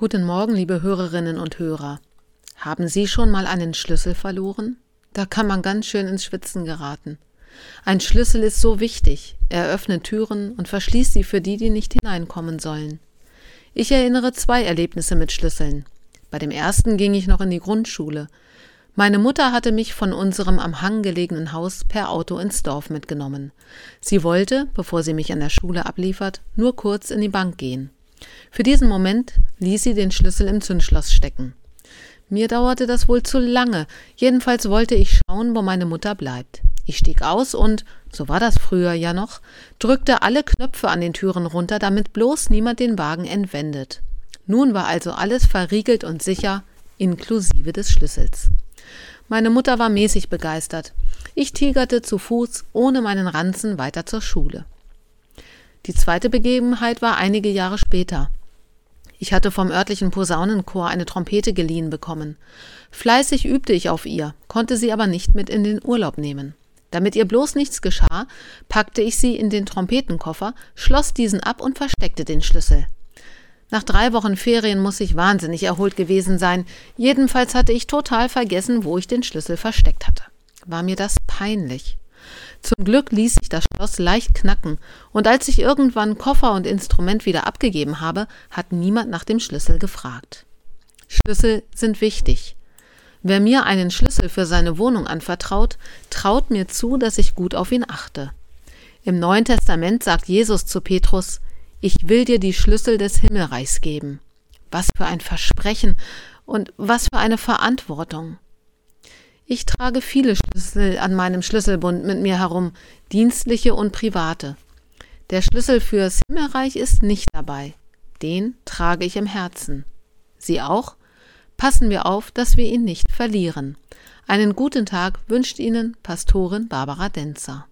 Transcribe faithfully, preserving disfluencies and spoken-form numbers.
Guten Morgen, liebe Hörerinnen und Hörer. Haben Sie schon mal einen Schlüssel verloren? Da kann man ganz schön ins Schwitzen geraten. Ein Schlüssel ist so wichtig. Er öffnet Türen und verschließt sie für die, die nicht hineinkommen sollen. Ich erinnere zwei Erlebnisse mit Schlüsseln. Bei dem ersten ging ich noch in die Grundschule. Meine Mutter hatte mich von unserem am Hang gelegenen Haus per Auto ins Dorf mitgenommen. Sie wollte, bevor sie mich an der Schule abliefert, nur kurz in die Bank gehen. Für diesen Moment ließ sie den Schlüssel im Zündschloss stecken. Mir dauerte das wohl zu lange, jedenfalls wollte ich schauen, wo meine Mutter bleibt. Ich stieg aus und, so war das früher ja noch, drückte alle Knöpfe an den Türen runter, damit bloß niemand den Wagen entwendet. Nun war also alles verriegelt und sicher, inklusive des Schlüssels. Meine Mutter war mäßig begeistert. Ich tigerte zu Fuß, ohne meinen Ranzen, weiter zur Schule. Die zweite Begebenheit war einige Jahre später. Ich hatte vom örtlichen Posaunenchor eine Trompete geliehen bekommen. Fleißig übte ich auf ihr, konnte sie aber nicht mit in den Urlaub nehmen. Damit ihr bloß nichts geschah, packte ich sie in den Trompetenkoffer, schloss diesen ab und versteckte den Schlüssel. Nach drei Wochen Ferien muss ich wahnsinnig erholt gewesen sein. Jedenfalls hatte ich total vergessen, wo ich den Schlüssel versteckt hatte. War mir das peinlich. Zum Glück ließ sich das Schloss leicht knacken, und als ich irgendwann Koffer und Instrument wieder abgegeben habe, hat niemand nach dem Schlüssel gefragt. Schlüssel sind wichtig. Wer mir einen Schlüssel für seine Wohnung anvertraut, traut mir zu, dass ich gut auf ihn achte. Im Neuen Testament sagt Jesus zu Petrus: Ich will dir die Schlüssel des Himmelreichs geben. Was für ein Versprechen und was für eine Verantwortung. Ich trage viele Schlüssel an meinem Schlüsselbund mit mir herum, dienstliche und private. Der Schlüssel fürs Himmelreich ist nicht dabei. Den trage ich im Herzen. Sie auch? Passen wir auf, dass wir ihn nicht verlieren. Einen guten Tag wünscht Ihnen Pastorin Barbara Denzer.